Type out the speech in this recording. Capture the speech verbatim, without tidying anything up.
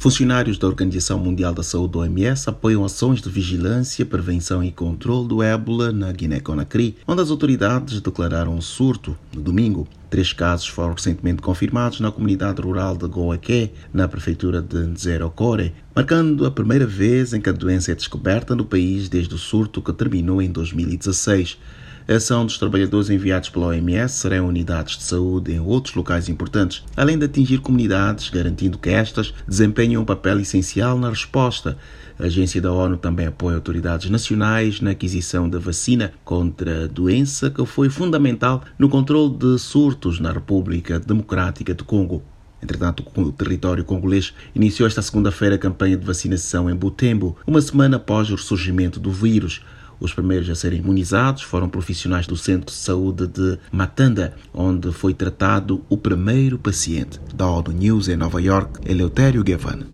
Funcionários da Organização Mundial da Saúde, O M S, apoiam ações de vigilância, prevenção e controle do ébola na Guiné-Conakry, onde as autoridades declararam um surto no domingo. Três casos foram recentemente confirmados na comunidade rural de Goaké, na prefeitura de Nzérokoré, marcando a primeira vez em que a doença é descoberta no país desde o surto que terminou em dois mil e dezesseis. A ação dos trabalhadores enviados pela O M S será em unidades de saúde em outros locais importantes, além de atingir comunidades, garantindo que estas desempenham um papel essencial na resposta. A agência da ONU também apoia autoridades nacionais na aquisição da vacina contra a doença, que foi fundamental no controle de surtos na República Democrática do Congo. Entretanto, o território congolês iniciou esta segunda-feira a campanha de vacinação em Butembo, uma semana após o ressurgimento do vírus. Os primeiros a serem imunizados foram profissionais do Centro de Saúde de Matanda, onde foi tratado o primeiro paciente. Da ONU News em Nova York, Eleutério Gavan.